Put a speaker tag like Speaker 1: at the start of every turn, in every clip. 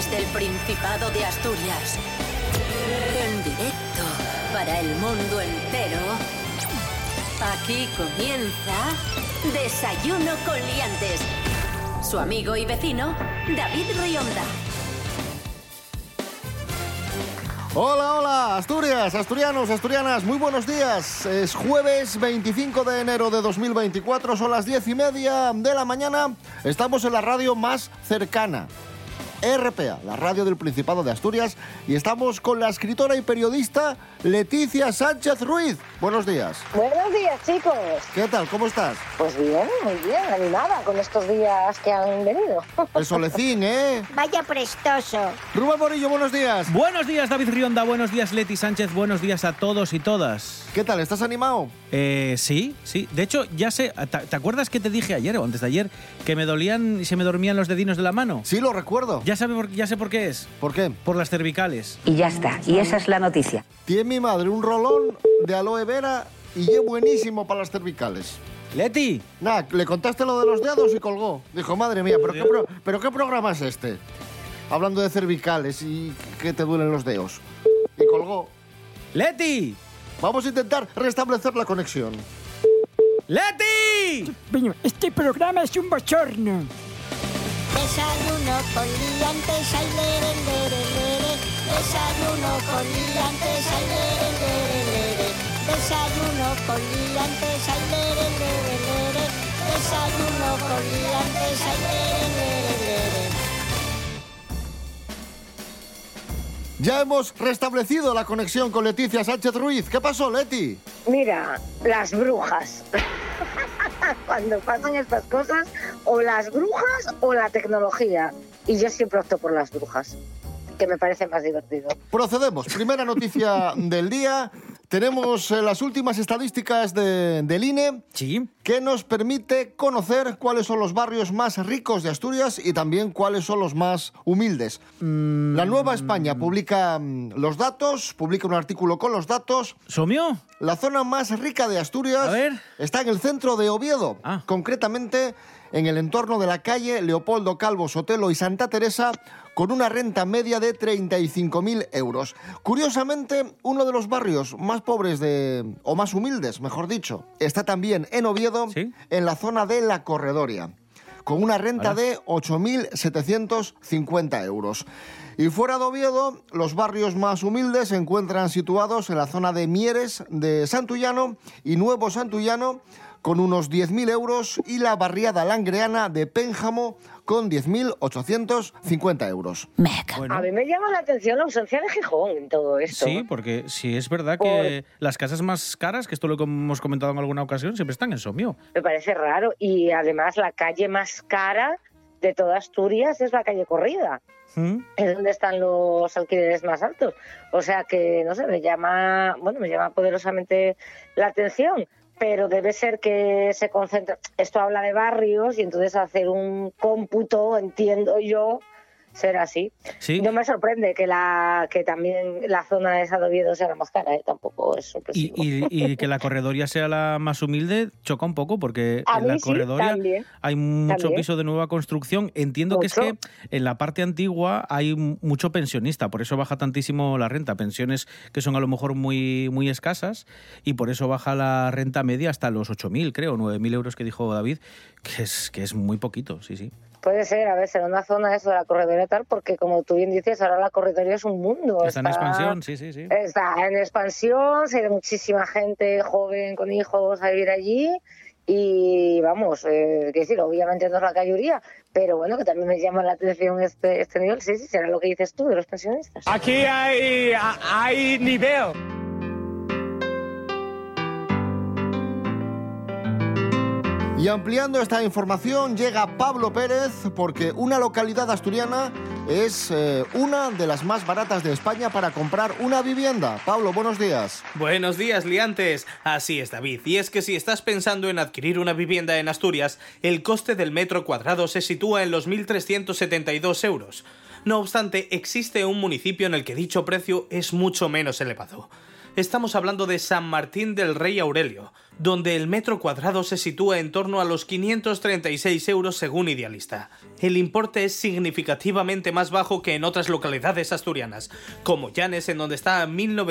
Speaker 1: Desde el Principado de Asturias, en directo para el mundo entero, aquí comienza Desayuno con Liantes. Su amigo y vecino, David Rionda.
Speaker 2: Hola, hola, Asturias, asturianos, asturianas, muy buenos días. Es jueves 25 de enero de 2024, son las 10:30 de la mañana. Estamos en la radio más cercana, RPA, la radio del Principado de Asturias, y estamos con la escritora y periodista Leticia Sánchez Ruiz. Buenos días.
Speaker 3: Buenos días, chicos.
Speaker 2: ¿Qué tal? ¿Cómo estás?
Speaker 3: Pues bien, muy bien, animada con estos días que han venido.
Speaker 2: El solecín, ¿eh?
Speaker 3: Vaya prestoso.
Speaker 2: Rubén Morillo, buenos días.
Speaker 4: Buenos días, David Rionda, buenos días, Leti Sánchez, buenos días a todos y todas.
Speaker 2: ¿Qué tal? ¿Estás animado?
Speaker 4: Sí. De hecho, ya sé, ¿te acuerdas que te dije ayer o antes de ayer que me dolían y se me dormían los dedinos de la mano?
Speaker 2: Sí, lo recuerdo.
Speaker 4: Ya sé por qué es.
Speaker 2: ¿Por qué?
Speaker 4: Por las cervicales.
Speaker 5: Y ya está, y esa es la noticia.
Speaker 2: Tiene mi madre un rolón de aloe vera y es buenísimo para las cervicales.
Speaker 4: Leti.
Speaker 2: Nada, le contaste lo de los dedos y colgó. Dijo, madre mía, ¿pero qué programa es este? Hablando de cervicales y que te duelen los dedos. Y colgó.
Speaker 4: ¡Leti!
Speaker 2: Vamos a intentar restablecer la conexión.
Speaker 4: ¡Leti!
Speaker 6: Bueno, este programa es un bochorno.
Speaker 7: Desayuno con liantes, ay, lere, lere, lere. Desayuno con liantes, ay, lere, lere, lere. Desayuno con liantes, ay, lere, lere, lere. Desayuno con liantes, ay, lere, lere, lere.
Speaker 2: Ya hemos restablecido la conexión con Leticia Sánchez Ruiz. ¿Qué pasó, Leti?
Speaker 3: Mira, las brujas. Cuando pasan estas cosas, o las brujas o la tecnología. Y yo siempre opto por las brujas, que me parece más divertido.
Speaker 2: Procedemos. Primera noticia del día. Tenemos las últimas estadísticas del INE,
Speaker 4: Sí.
Speaker 2: que nos permite conocer cuáles son los barrios más ricos de Asturias y también cuáles son los más humildes. La Nueva España publica los datos, publica un artículo con los datos.
Speaker 4: ¿Somio?
Speaker 2: La zona más rica de Asturias
Speaker 4: A ver.
Speaker 2: está en el centro de Oviedo, concretamente en el entorno de la calle Leopoldo Calvo Sotelo y Santa Teresa, con una renta media de 35.000 euros. Curiosamente, uno de los barrios más pobres o más humildes, mejor dicho, está también en Oviedo,
Speaker 4: ¿Sí?
Speaker 2: en la zona de La Corredoria, con una renta de 8.750 euros. Y fuera de Oviedo, los barrios más humildes se encuentran situados en la zona de Mieres de Santullano y Nuevo Santullano, con unos 10.000 euros, y la barriada langreana de Pénjamo con 10.850 euros.
Speaker 4: Bueno.
Speaker 3: A mí me llama la atención la ausencia de Gijón en todo esto.
Speaker 4: Sí, porque sí es verdad que las casas más caras, que esto lo hemos comentado en alguna ocasión, siempre están en Somio.
Speaker 3: Me parece raro. Y además la calle más cara de toda Asturias es la calle Corrida. Es donde están los alquileres más altos. O sea que, no sé, me llama poderosamente la atención. Pero debe ser que se concentra. Esto habla de barrios y entonces hacer un cómputo, entiendo yo, será así.
Speaker 4: Sí.
Speaker 3: No me sorprende que también la zona esa de Oviedo sea la más cara, tampoco es sorpresivo.
Speaker 4: Y que la Corredoria sea la más humilde choca un poco, porque
Speaker 3: A
Speaker 4: en la
Speaker 3: mí sí,
Speaker 4: Corredoria
Speaker 3: también.
Speaker 4: hay mucho
Speaker 3: También.
Speaker 4: piso de nueva construcción. Entiendo que es
Speaker 3: Mucho.
Speaker 4: que en la parte antigua hay mucho pensionista, por eso baja tantísimo la renta. Pensiones que son a lo mejor muy, muy escasas, y por eso baja la renta media hasta los 8.000, creo, 9.000 euros que dijo David, que es muy poquito, sí.
Speaker 3: Puede ser, a ver, será una zona eso de la Corredoria tal, porque como tú bien dices, ahora la Corredoria es un mundo.
Speaker 4: Está en expansión, sí.
Speaker 3: Está en expansión, se ve muchísima gente joven con hijos a vivir allí y vamos, quiero decir, obviamente no es la mayoría, pero bueno, que también me llama la atención este nivel. Sí, será lo que dices tú de los pensionistas.
Speaker 8: Aquí hay nivel.
Speaker 2: Y ampliando esta información llega Pablo Pérez, porque una localidad asturiana es una de las más baratas de España para comprar una vivienda. Pablo, buenos días.
Speaker 9: Buenos días, liantes. Así es, David. Y es que si estás pensando en adquirir una vivienda en Asturias, el coste del metro cuadrado se sitúa en los 1.372 euros. No obstante, existe un municipio en el que dicho precio es mucho menos elevado. Estamos hablando de San Martín del Rey Aurelio, donde el metro cuadrado se sitúa en torno a los 536 euros según Idealista. El importe es significativamente más bajo que en otras localidades asturianas, como Llanes, en donde está a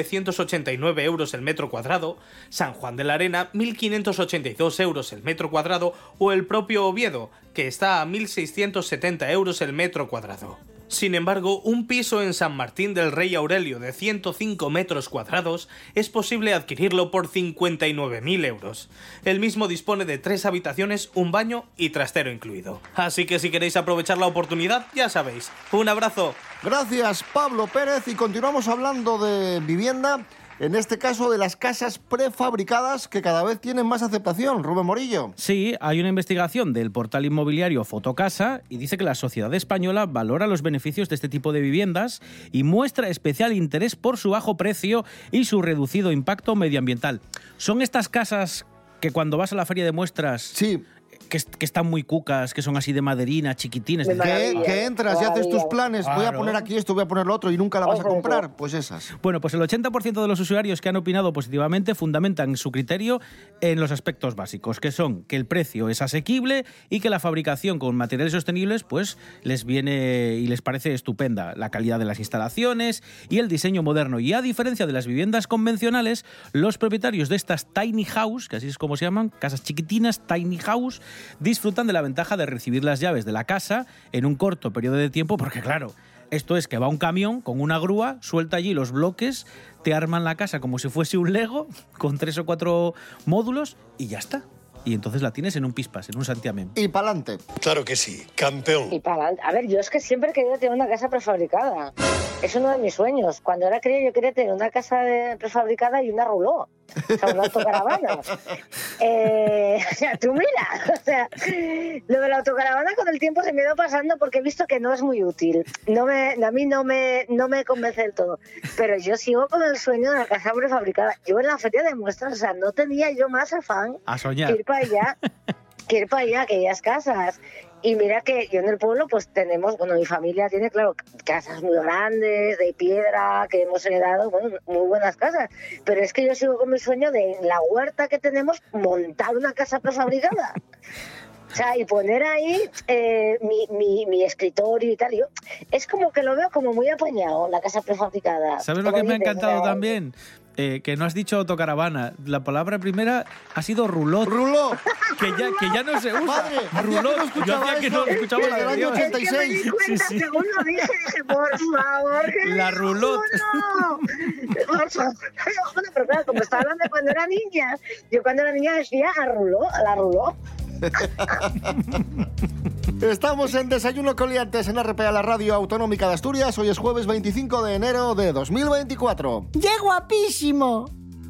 Speaker 9: 1.989 euros el metro cuadrado, San Juan de la Arena, 1.582 euros el metro cuadrado, o el propio Oviedo, que está a 1.670 euros el metro cuadrado. Sin embargo, un piso en San Martín del Rey Aurelio de 105 metros cuadrados es posible adquirirlo por 59.000 euros. El mismo dispone de 3 habitaciones, un baño y trastero incluido. Así que si queréis aprovechar la oportunidad, ya sabéis. ¡Un abrazo!
Speaker 2: Gracias, Pablo Pérez, y continuamos hablando de vivienda. En este caso de las casas prefabricadas que cada vez tienen más aceptación. Rubén Morillo.
Speaker 4: Sí, hay una investigación del portal inmobiliario Fotocasa y dice que la sociedad española valora los beneficios de este tipo de viviendas y muestra especial interés por su bajo precio y su reducido impacto medioambiental. ¿Son estas casas que cuando vas a la feria de muestras...
Speaker 2: Sí.
Speaker 4: Que están muy cucas, que son así de maderina, chiquitines.
Speaker 2: Que entras y haces tus planes, claro. Voy a poner aquí esto, voy a poner lo otro y nunca la vas a comprar, pues esas.
Speaker 4: Bueno, pues el 80% de los usuarios que han opinado positivamente fundamentan su criterio en los aspectos básicos, que son que el precio es asequible y que la fabricación con materiales sostenibles pues les viene y les parece estupenda, la calidad de las instalaciones y el diseño moderno. Y a diferencia de las viviendas convencionales, los propietarios de estas tiny house, que así es como se llaman, casas chiquitinas, tiny house, disfrutan de la ventaja de recibir las llaves de la casa en un corto periodo de tiempo, porque claro, esto es que va un camión con una grúa, suelta allí los bloques, te arman la casa como si fuese un Lego, con 3 o 4 módulos y ya está. Y entonces la tienes en un pispas, en un santiamén.
Speaker 2: Y pa'lante.
Speaker 10: Claro que sí, campeón.
Speaker 3: Y pa'lante. A ver, yo es que siempre he querido tener una casa prefabricada. Es uno de mis sueños. Cuando era cría yo quería tener una casa prefabricada y una ruló. O sea, una autocaravana. Tú mira, o sea, lo de la autocaravana con el tiempo se me ha ido pasando porque he visto que no es muy útil. A mí no me convence del todo. Pero yo sigo con el sueño de la casa prefabricada. Yo en la feria de muestras, o sea, no tenía yo más afán
Speaker 4: a soñar.
Speaker 3: Que ir para allá, aquellas casas. Y mira que yo en el pueblo pues tenemos, bueno, mi familia tiene, claro, casas muy grandes, de piedra, que hemos heredado, bueno, muy buenas casas. Pero es que yo sigo con mi sueño de en la huerta que tenemos montar una casa prefabricada. O sea, y poner ahí mi escritorio y tal. Yo, es como que lo veo como muy apañado, la casa prefabricada.
Speaker 4: ¿Sabes lo que me ha encantado también? Que no has dicho autocaravana. La palabra primera ha sido rulot.
Speaker 2: ¡Rulot!
Speaker 4: Que ya no se usa.
Speaker 2: Madre,
Speaker 4: rulot. Yo hacía que no escuchaba la
Speaker 2: del año 86.
Speaker 3: Es que me di cuenta,
Speaker 4: sí.
Speaker 3: según lo dije, por favor.
Speaker 4: La rulot.
Speaker 3: Por favor. Bueno, pero claro, como estaba hablando de cuando era niña, yo cuando era niña decía a la rulot.
Speaker 2: Estamos en Desayuno con Liantes en RPA, la radio autonómica de Asturias. Hoy es jueves 25 de enero de 2024.
Speaker 6: ¡Qué guapísimo!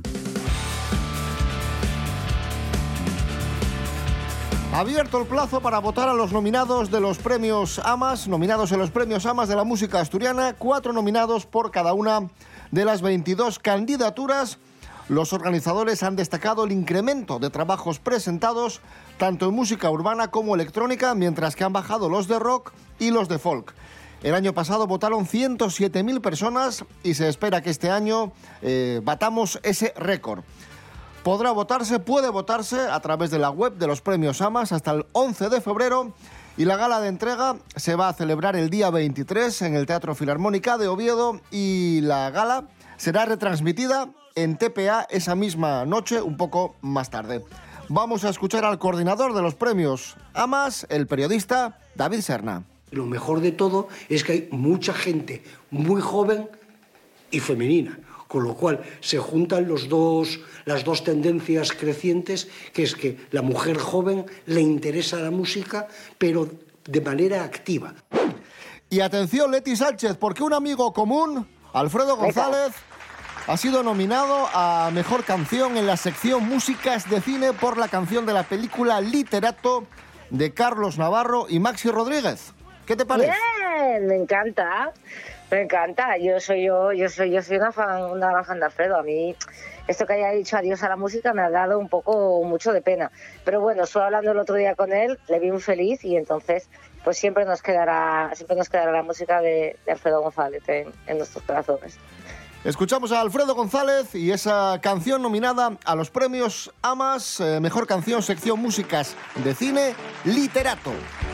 Speaker 2: Abierto el plazo para votar a los nominados de los premios AMAS, nominados en los premios AMAS de la música asturiana, 4 nominados por cada una de las 22 candidaturas. Los organizadores han destacado el incremento de trabajos presentados tanto en música urbana como electrónica, mientras que han bajado los de rock y los de folk. El año pasado votaron 107.000 personas y se espera que este año batamos ese récord. Puede votarse a través de la web de los premios AMAS hasta el 11 de febrero y la gala de entrega se va a celebrar el día 23 en el Teatro Filarmónica de Oviedo y la gala será retransmitida en TPA esa misma noche, un poco más tarde. Vamos a escuchar al coordinador de los premios AMAS, el periodista David Serna.
Speaker 11: Lo mejor de todo es que hay mucha gente muy joven y femenina, con lo cual se juntan las dos tendencias crecientes, que es que la mujer joven le interesa la música, pero de manera activa.
Speaker 2: Y atención, Leti Sánchez, porque un amigo común, Alfredo González, ha sido nominado a Mejor Canción en la sección Músicas de Cine por la canción de la película Literato de Carlos Navarro y Maxi Rodríguez. ¿Qué te parece?
Speaker 3: Bien, me encanta. Yo soy una gran fan de Alfredo. A mí esto que haya dicho adiós a la música me ha dado mucho de pena. Pero bueno, estuve hablando el otro día con él, le vi muy feliz y entonces pues siempre nos quedará la música de Alfredo González en nuestros corazones.
Speaker 2: Escuchamos a Alfredo González y esa canción nominada a los premios AMAS, Mejor Canción, sección Músicas de Cine, Literato.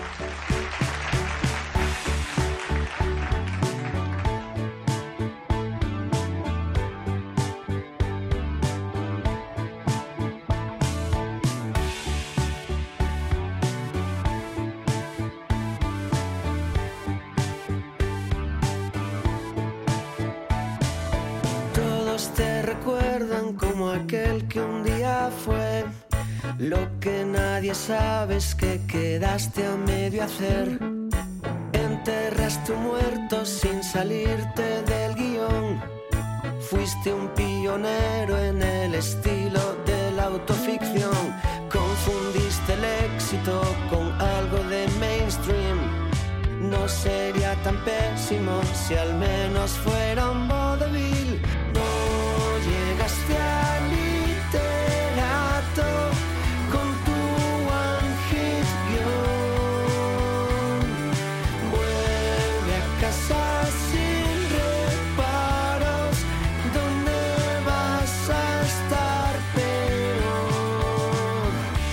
Speaker 12: Te recuerdan como aquel que un día fue. Lo que nadie sabe es que quedaste a medio hacer. Enterraste un muerto sin salirte del guión. Fuiste un pionero en el estilo de la autoficción. Confundiste el éxito con algo de mainstream. No sería tan pésimo si al menos fuera un vodevil. Llegaste a Literato con tu one hit guión. Vuelve a casa sin reparos, ¿dónde vas a estar peor?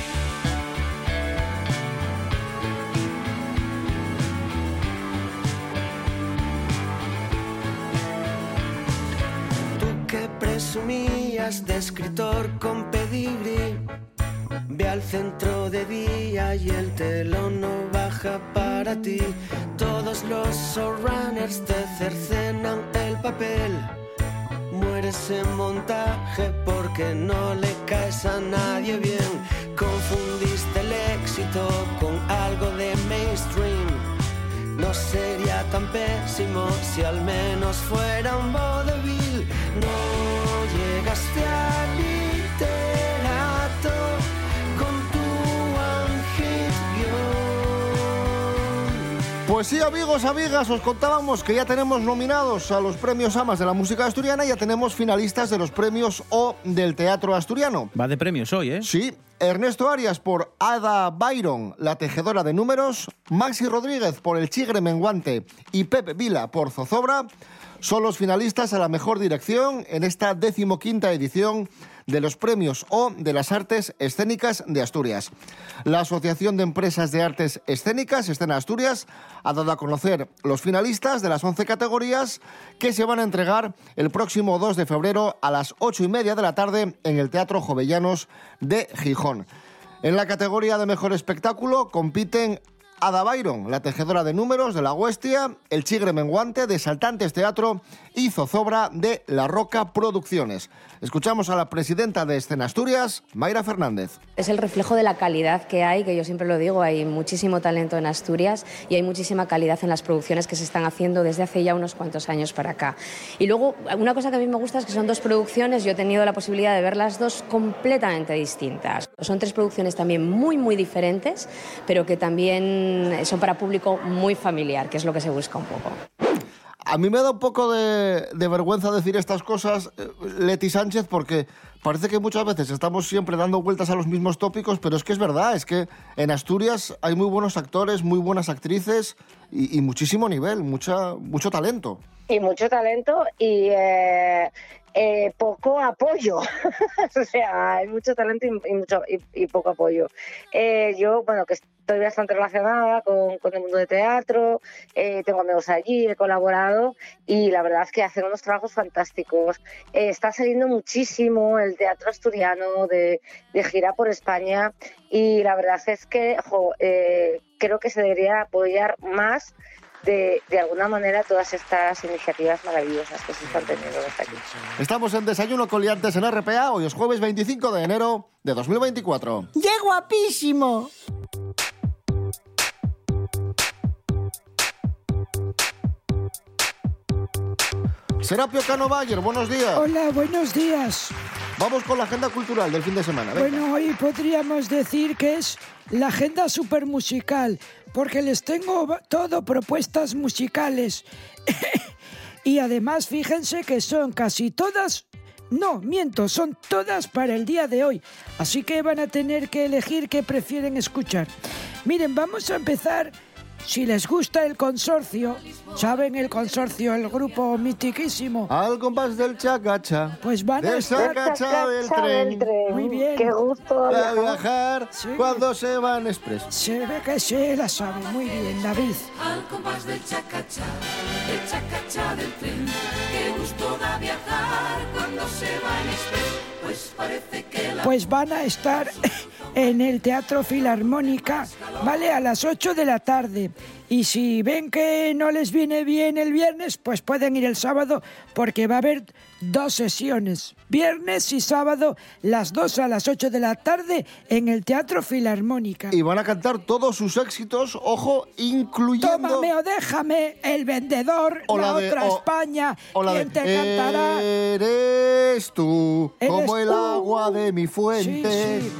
Speaker 12: Tú que presumías de escritor con pedigrí, ve al centro de día y el telón no baja para ti. Todos los showrunners te cercenan el papel. Mueres en montaje porque no le caes a nadie bien. Confundiste el éxito con algo de mainstream. No sería tan pésimo si al menos fuera un vodevil. No llegaste a Literato con tu one hit guión.
Speaker 2: Pues sí, amigos, amigas, os contábamos que ya tenemos nominados a los premios AMAS de la música asturiana y ya tenemos finalistas de los premios O del teatro asturiano.
Speaker 4: Va de premios hoy, ¿eh?
Speaker 2: Sí. Ernesto Arias por Ada Byron, la tejedora de números, Maxi Rodríguez por El Chigre Menguante y Pep Vila por Zozobra son los finalistas a la mejor dirección en esta 15ª edición de los premios O de las Artes Escénicas de Asturias. La Asociación de Empresas de Artes Escénicas, Escena Asturias, ha dado a conocer los finalistas de las 11 categorías que se van a entregar el próximo 2 de febrero a las 8:30 de la tarde en el Teatro Jovellanos de Gijón. En la categoría de Mejor Espectáculo compiten Ada Byron, la tejedora de números de La Huestia, El Chigre Menguante de Saltantes Teatro y Zozobra de La Roca Producciones. Escuchamos a la presidenta de Escena Asturias, Mayra Fernández.
Speaker 13: Es el reflejo de la calidad que hay, que yo siempre lo digo, hay muchísimo talento en Asturias y hay muchísima calidad en las producciones que se están haciendo desde hace ya unos cuantos años para acá. Y luego, una cosa que a mí me gusta es que son dos producciones, yo he tenido la posibilidad de ver las dos completamente distintas. Son tres producciones también muy, muy diferentes, pero que también son para público muy familiar, que es lo que se busca un poco.
Speaker 2: A mí me da un poco de vergüenza decir estas cosas, Leti Sánchez, porque parece que muchas veces estamos siempre dando vueltas a los mismos tópicos, pero es que es verdad, es que en Asturias hay muy buenos actores, muy buenas actrices y muchísimo nivel, mucho talento.
Speaker 3: Y mucho talento y poco apoyo. O sea, hay mucho talento y poco apoyo. Yo, bueno, que estoy bastante relacionada con el mundo de teatro, tengo amigos allí, he colaborado y la verdad es que hacen unos trabajos fantásticos. Está saliendo muchísimo el teatro asturiano de gira por España y la verdad es que creo que se debería apoyar más de alguna manera todas estas iniciativas maravillosas que se están teniendo desde aquí.
Speaker 2: Estamos en Desayuno con Liantes en RPA, hoy es jueves 25 de enero de 2024.
Speaker 6: ¡Qué guapísimo!
Speaker 2: Serapio Cano Bayer, buenos días.
Speaker 6: Hola, buenos días.
Speaker 2: Vamos con la agenda cultural del fin de semana. Venga.
Speaker 6: Bueno, hoy podríamos decir que es la agenda supermusical, porque les tengo todo propuestas musicales. Y además, fíjense que son casi todas... No, miento, son todas para el día de hoy. Así que van a tener que elegir qué prefieren escuchar. Miren, vamos a empezar si les gusta el consorcio, ¿saben el consorcio, el grupo mitiquísimo?
Speaker 2: Al compás del chacacha.
Speaker 6: Pues van a
Speaker 2: del
Speaker 6: estar...
Speaker 2: chacacha del tren.
Speaker 6: Muy bien.
Speaker 3: Qué gusto
Speaker 2: A viajar cuando se va en express.
Speaker 6: Se ve que se la sabe. Muy bien, David.
Speaker 14: Al compás del chacacha del tren. Qué gusto da viajar cuando se va en express. Pues parece que
Speaker 6: Pues van a estar en el Teatro Filarmónica, ¿vale? A las 8 de la tarde. Y si ven que no les viene bien el viernes, pues pueden ir el sábado, porque va a haber 2 sesiones. Viernes y sábado, las 2 a las 8 de la tarde, en el Teatro Filarmónica.
Speaker 2: Y van a cantar todos sus éxitos, ojo, incluyendo...
Speaker 6: Tómame o déjame, El Vendedor, La Otra España, ¿quién te cantará?
Speaker 2: Eres tú, como el agua de mi fuente.
Speaker 6: Sí.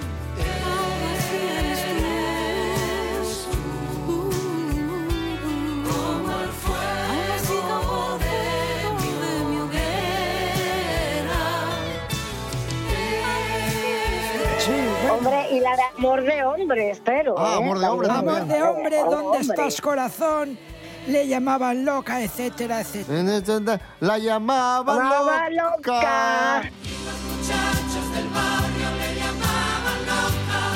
Speaker 3: Hombre, y la de Amor de Hombre, espero.
Speaker 2: Amor de Hombre también.
Speaker 6: Amor de Hombre, ¿dónde estás, corazón? Le llamaban loca, etcétera, etcétera.
Speaker 2: La llamaban loca.
Speaker 14: los muchachos del barrio le llamaban loca.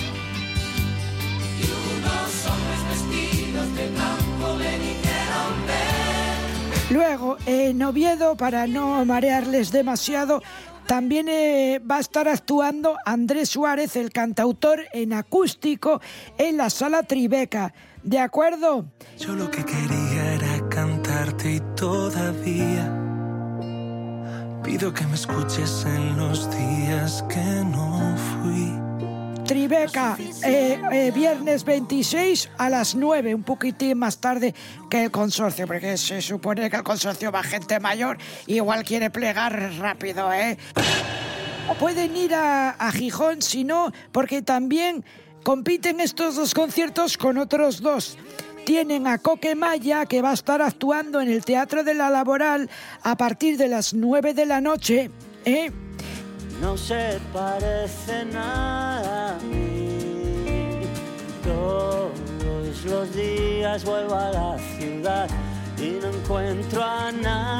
Speaker 14: Y unos hombres vestidos de blanco le dijeron ven.
Speaker 6: Luego, en Oviedo, para no marearles demasiado, también va a estar actuando Andrés Suárez, el cantautor, en acústico en la Sala Tribeca. ¿De acuerdo?
Speaker 12: Yo lo que quería era cantarte y todavía pido que me escuches en los días que no fui.
Speaker 6: Tribeca, viernes 26 a las 9, un poquitín más tarde que el consorcio, porque se supone que el consorcio va gente mayor, igual quiere plegar rápido, ¿eh? Pueden ir a Gijón, si no, porque también compiten estos 2 conciertos con otros 2. Tienen a Coque Maya, que va a estar actuando en el Teatro de la Laboral a partir de las 9 de la noche, ¿eh?
Speaker 15: No se parece nada a mí. Todos los días vuelvo a la ciudad y no encuentro a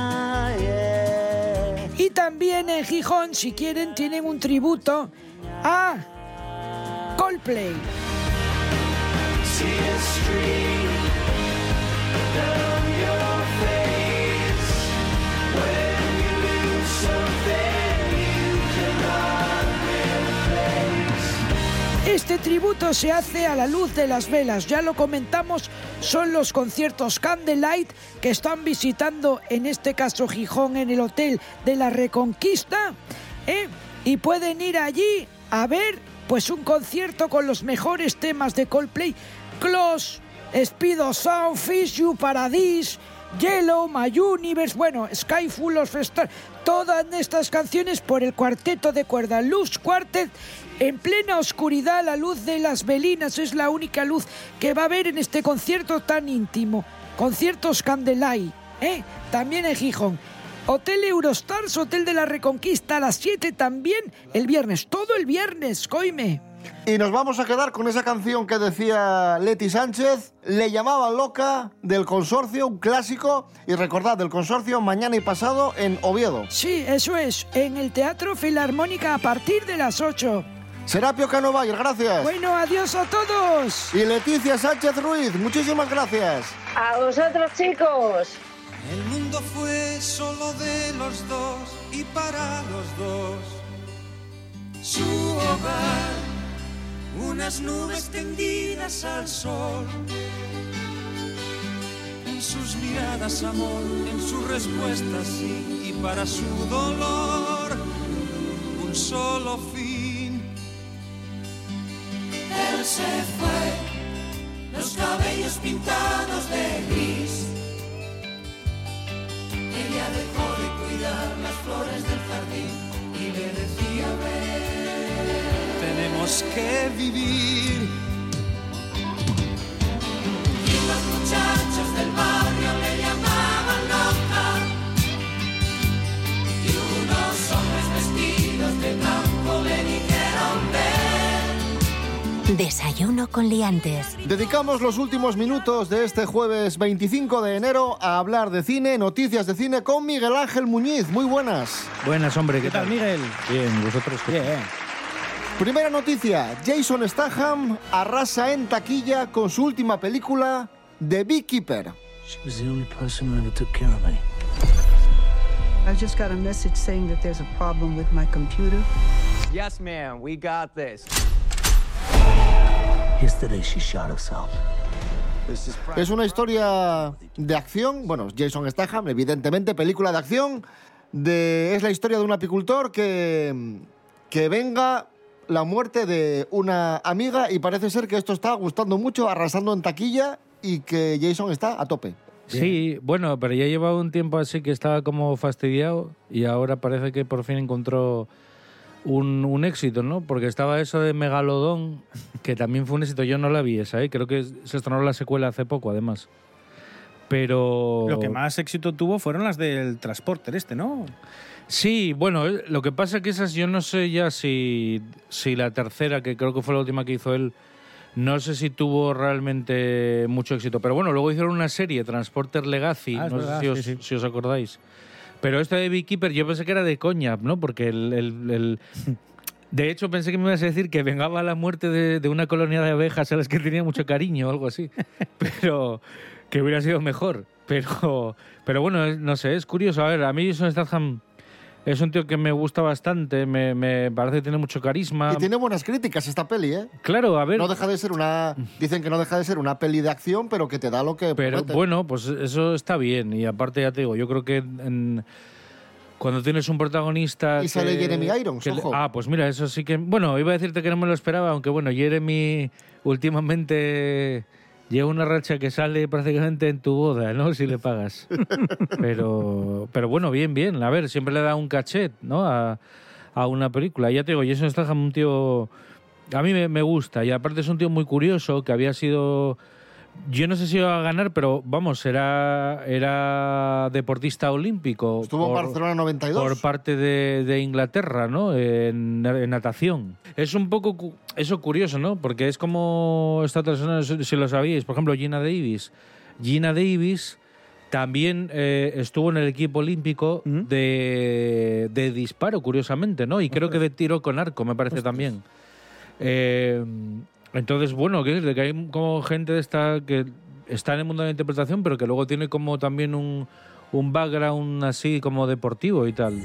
Speaker 15: nadie.
Speaker 6: Y también en Gijón, si quieren, tienen un tributo a Coldplay. Este tributo se hace a la luz de las velas, ya lo comentamos, son los conciertos Candlelight que están visitando, en este caso Gijón, en el Hotel de la Reconquista, y pueden ir allí a ver pues un concierto con los mejores temas de Coldplay: Close, Speed of Sound, Fish You Paradise, Yellow, My Universe, bueno, Sky Full of Stars, todas estas canciones por el cuarteto de cuerda Lux Quartet, en plena oscuridad, la luz de las velinas es la única luz que va a haber en este concierto tan íntimo. Conciertos Candlelight, también en Gijón. Hotel Eurostars, Hotel de la Reconquista, a las 7 también el viernes, todo el viernes, coime.
Speaker 2: Y nos vamos a quedar con esa canción que decía Leti Sánchez, Le llamaban loca, del Consorcio, un clásico. Y recordad, del Consorcio, mañana y pasado en Oviedo.
Speaker 6: Sí, eso es, en el Teatro Filarmónica a partir de las 8.
Speaker 2: Serapio Cano Bayer, gracias.
Speaker 6: Bueno, adiós a todos.
Speaker 2: Y Leticia Sánchez Ruiz, muchísimas gracias.
Speaker 3: A vosotros, chicos.
Speaker 16: El mundo fue solo de los dos y para los dos. Su hogar, unas nubes tendidas al sol. En sus miradas amor, en sus respuestas sí, y para su dolor un solo fin. Él se fue, los cabellos pintados de gris. Ella dejó de cuidar las flores del jardín y le decía ven, tenemos que vivir. Y los muchachos del barrio le llamaban loca. Y unos hombres vestidos de blanco le dijeron ven.
Speaker 1: Desayuno Desayuno con liantes.
Speaker 2: Dedicamos los últimos minutos de este jueves 25 de enero a hablar de cine, noticias de cine con Miguel Ángel Muñiz. Muy buenas.
Speaker 4: Buenas, hombre. ¿Qué tal, Miguel? Bien, ¿vosotros qué? Bien.
Speaker 2: Primera noticia. Jason Statham arrasa en taquilla con su última película, The Beekeeper.
Speaker 17: She was the only person who ever took care of me.
Speaker 18: I just got a message saying that there's a problem with my computer.
Speaker 8: Yes, ma'am, we got this.
Speaker 17: Yesterday she shot herself.
Speaker 2: Es una historia de acción, bueno, Jason Statham, evidentemente, película de acción. Es la historia de un apicultor que venga la muerte de una amiga y parece ser que esto está gustando mucho, arrasando en taquilla y que Jason está a tope.
Speaker 19: Sí, bueno, pero ya llevaba un tiempo así que estaba como fastidiado y ahora parece que por fin encontró un éxito, ¿no? Porque estaba eso de Megalodón, que también fue un éxito. Yo no la vi esa, creo que se estrenó la secuela hace poco, además. Pero...
Speaker 4: Lo que más éxito tuvo fueron las del Transporter ¿no?
Speaker 19: Sí, bueno, lo que pasa es que esas yo no sé ya si la tercera, que creo que fue la última que hizo él, no sé si tuvo realmente mucho éxito. Pero bueno, luego hicieron una serie, Transporter Legacy, no
Speaker 4: verdad,
Speaker 19: sé si os acordáis. Pero esta de Beekeeper yo pensé que era de coña, ¿no? Porque de hecho pensé que me ibas a decir que vengaba la muerte de una colonia de abejas a las que tenía mucho cariño o algo así. Pero que hubiera sido mejor. Pero bueno, no sé, es curioso. A ver, a mí Jason Statham es un tío que me gusta bastante, me parece que tiene mucho carisma.
Speaker 2: Y tiene buenas críticas esta peli, ¿eh?
Speaker 19: Claro, a ver...
Speaker 2: No deja de ser dicen que no deja de ser una peli de acción, pero que te da lo que
Speaker 19: Pero
Speaker 2: promete.
Speaker 19: Bueno, pues eso está bien. Y aparte, ya te digo, yo creo que cuando tienes un protagonista...
Speaker 2: Y sale Jeremy Irons, ojo.
Speaker 19: Pues mira, eso sí que... Bueno, iba a decirte que no me lo esperaba, aunque bueno, Jeremy últimamente... Lleva una racha que sale prácticamente en tu boda, ¿no? Si le pagas. Pero bueno, bien. A ver, siempre le da un cachet, ¿no? A una película. Ya te digo, Jason Statham, un tío... A mí me gusta. Y aparte es un tío muy curioso, que había sido... Yo no sé si iba a ganar, pero vamos, era deportista olímpico.
Speaker 2: Estuvo en Barcelona 92.
Speaker 19: Por parte de Inglaterra, ¿no? En natación. Es un poco eso curioso, ¿no? Porque es como esta persona, si lo sabíais, por ejemplo, Gina Davis. Gina Davis también estuvo en el equipo olímpico de disparo, curiosamente, ¿no? Y creo que de tiro con arco, me parece también. Entonces, bueno, que hay como gente de esta que está en el mundo de la interpretación, pero que luego tiene como también un background así como deportivo y tal.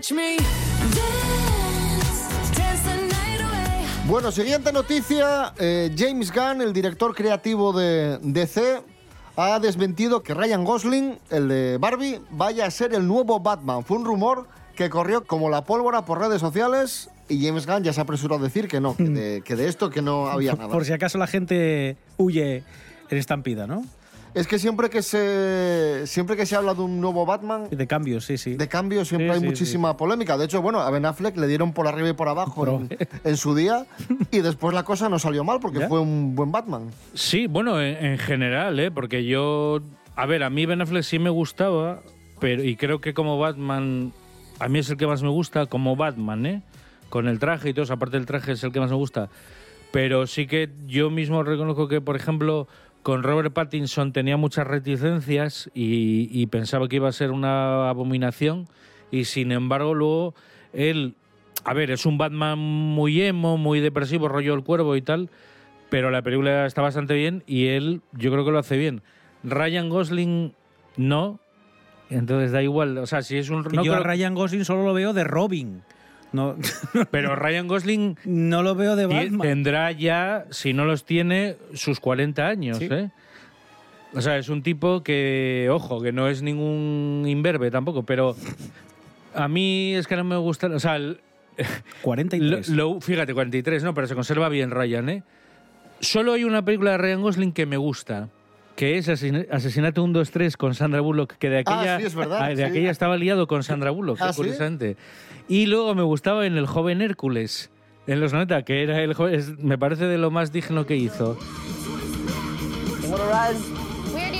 Speaker 2: Bueno, siguiente noticia. James Gunn, el director creativo de DC, ha desmentido que Ryan Gosling, el de Barbie, vaya a ser el nuevo Batman. Fue un rumor que corrió como la pólvora por redes sociales y James Gunn ya se apresuró a decir que no, que de esto que no había nada.
Speaker 4: Por si acaso la gente huye en estampida, ¿no?
Speaker 2: Es que siempre que se habla de un nuevo Batman...
Speaker 4: De cambios, sí.
Speaker 2: De cambios siempre hay muchísima polémica. De hecho, bueno, a Ben Affleck le dieron por arriba y por abajo en su día y después la cosa no salió mal porque fue un buen Batman.
Speaker 19: Sí, bueno, en general, porque yo... A ver, a mí Ben Affleck sí me gustaba, y creo que como Batman... A mí es el que más me gusta como Batman, con el traje y todo eso. Aparte del traje es el que más me gusta. Pero sí que yo mismo reconozco que, por ejemplo... Con Robert Pattinson tenía muchas reticencias y pensaba que iba a ser una abominación y sin embargo luego él, a ver, es un Batman muy emo, muy depresivo, rollo El Cuervo y tal, pero la película está bastante bien y él yo creo que lo hace bien. Ryan Gosling no, entonces da igual, o sea, si es un...
Speaker 4: Yo a Ryan Gosling solo lo veo de Robin. No.
Speaker 19: Pero Ryan Gosling
Speaker 4: no lo veo de Batman.
Speaker 19: Tendrá ya, si no los tiene, sus 40 años,
Speaker 4: sí.
Speaker 19: O sea, es un tipo que, ojo, que no es ningún imberbe tampoco, pero a mí es que no me gusta... O sea,
Speaker 4: 43.
Speaker 19: Fíjate, 43, no, pero se conserva bien Ryan, Solo hay una película de Ryan Gosling que me gusta, que es Asesinato 1, 2, 3 con Sandra Bullock, que de aquella,
Speaker 2: sí, es verdad,
Speaker 19: de aquella estaba liado con Sandra Bullock, curiosamente. Y luego me gustaba en El joven Hércules, en los 90, que era me parece de lo más digno que hizo.
Speaker 20: We already did that,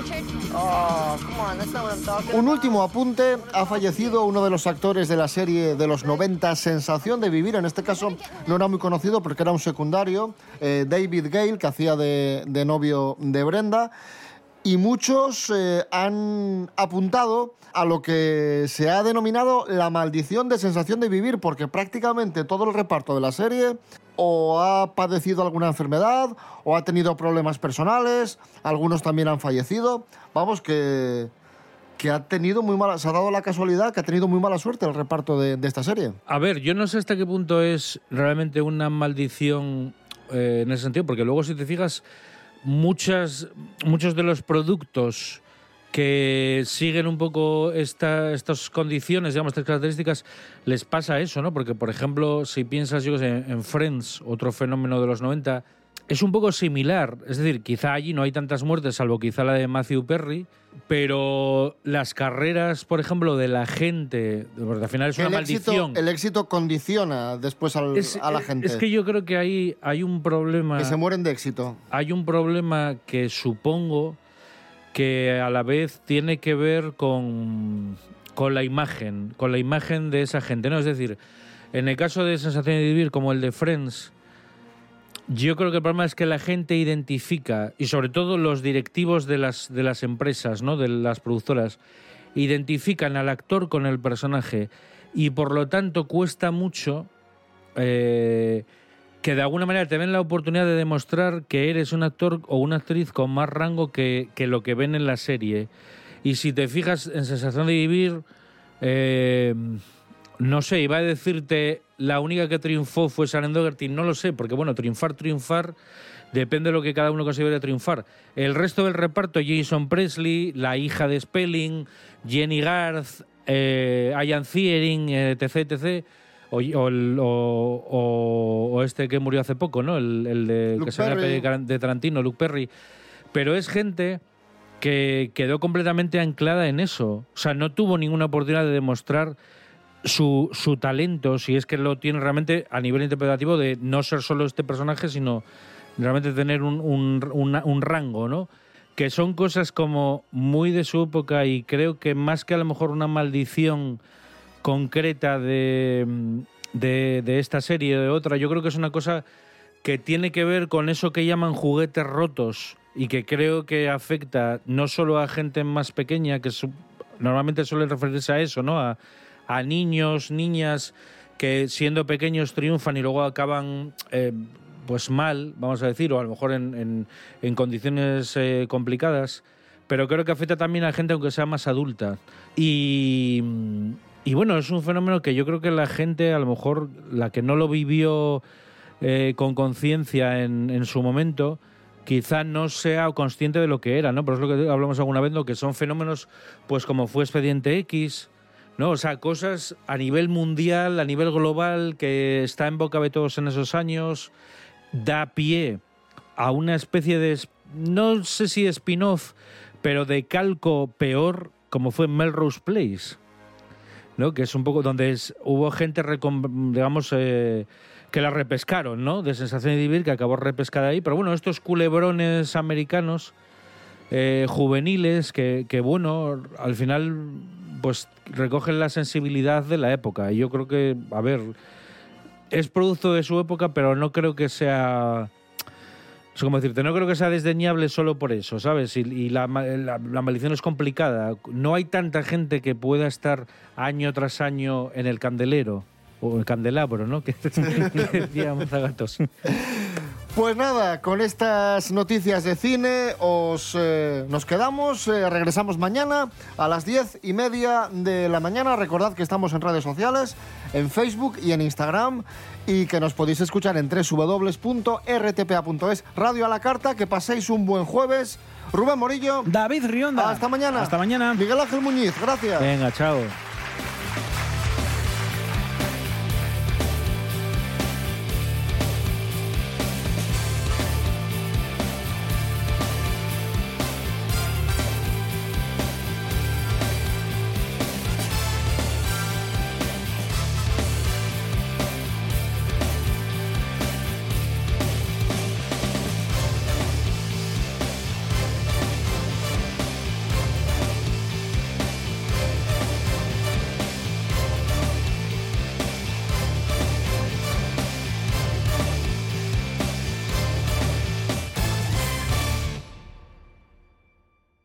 Speaker 2: Un último apunte. Ha fallecido uno de los actores de la serie de los 90, Sensación de Vivir. En este caso no era muy conocido porque era un secundario, David Gale, que hacía de novio de Brenda. Y muchos han apuntado a lo que se ha denominado la maldición de Sensación de Vivir, porque prácticamente todo el reparto de la serie o ha padecido alguna enfermedad o ha tenido problemas personales, algunos también han fallecido. Vamos, que ha tenido muy mala, se ha dado la casualidad que ha tenido muy mala suerte el reparto de esta serie.
Speaker 19: A ver, yo no sé hasta qué punto es realmente una maldición en ese sentido, porque luego si te fijas, muchos de los productos que siguen un poco estas condiciones, digamos, estas características, les pasa eso, ¿no? Porque, por ejemplo, si piensas, yo qué sé, en Friends, otro fenómeno de los 90, es un poco similar. Es decir, quizá allí no hay tantas muertes, salvo quizá la de Matthew Perry, pero las carreras, por ejemplo, de la gente, porque al final es una maldición.
Speaker 2: El éxito condiciona después a la gente.
Speaker 19: Es que yo creo que ahí hay un problema.
Speaker 2: Que se mueren de éxito.
Speaker 19: Hay un problema que supongo que a la vez tiene que ver con la imagen de esa gente, ¿no? Es decir, en el caso de Sensación de Vivir, como el de Friends, yo creo que el problema es que la gente identifica, y sobre todo los directivos de las empresas, ¿no? De las productoras, identifican al actor con el personaje, y por lo tanto cuesta mucho que de alguna manera te ven la oportunidad de demostrar que eres un actor o una actriz con más rango que lo que ven en la serie. Y si te fijas en Sensación de Vivir, no sé, iba a decirte la única que triunfó fue Sharon Doherty, no lo sé, porque bueno, triunfar, depende de lo que cada uno considere triunfar. El resto del reparto, Jason Presley, la hija de Spelling, Jenny Garth, Ian Ziering, etc., o este que murió hace poco, ¿no? El de
Speaker 2: Luke
Speaker 19: que se de Tarantino, Luke Perry. Pero es gente que quedó completamente anclada en eso. O sea, no tuvo ninguna oportunidad de demostrar su talento, si es que lo tiene realmente a nivel interpretativo, de no ser solo este personaje, sino realmente tener un rango, ¿no? Que son cosas como muy de su época, y creo que más que a lo mejor una maldición concreta de esta serie o de otra, yo creo que es una cosa que tiene que ver con eso que llaman juguetes rotos, y que creo que afecta no solo a gente más pequeña, que normalmente suele referirse a eso, ¿no? A niños, niñas que siendo pequeños triunfan y luego acaban pues mal, vamos a decir, o a lo mejor en condiciones complicadas, pero creo que afecta también a gente aunque sea más adulta. Y bueno, es un fenómeno que yo creo que la gente, a lo mejor la que no lo vivió con conciencia en su momento, quizá no sea consciente de lo que era, ¿no? Pero es lo que hablamos alguna vez, ¿no? Que son fenómenos, pues como fue Expediente X, ¿no? O sea, cosas a nivel mundial, a nivel global, que está en boca de todos en esos años, da pie a una especie de, no sé si spin-off, pero de calco peor, como fue Melrose Place, ¿no? Que es un poco donde hubo gente, digamos, que la repescaron, ¿no? De Sensación de Vivir, que acabó repescada ahí. Pero bueno, estos culebrones americanos juveniles que bueno, al final pues recogen la sensibilidad de la época. Y yo creo que, a ver, es producto de su época, pero no creo que sea... Es como decirte, no creo que sea desdeñable solo por eso, ¿sabes? Y la maldición es complicada. No hay tanta gente que pueda estar año tras año en el candelero, o el candelabro, ¿no? Que decía Mazagatos.
Speaker 2: Pues nada, con estas noticias de cine nos quedamos, regresamos mañana a las 10:30 de la mañana. Recordad que estamos en redes sociales, en Facebook y en Instagram, y que nos podéis escuchar en www.rtpa.es. Radio a la carta, que paséis un buen jueves. Rubén Morillo.
Speaker 4: David Rionda.
Speaker 2: Hasta mañana.
Speaker 4: Hasta mañana.
Speaker 2: Miguel Ángel Muñiz, gracias.
Speaker 19: Venga, chao.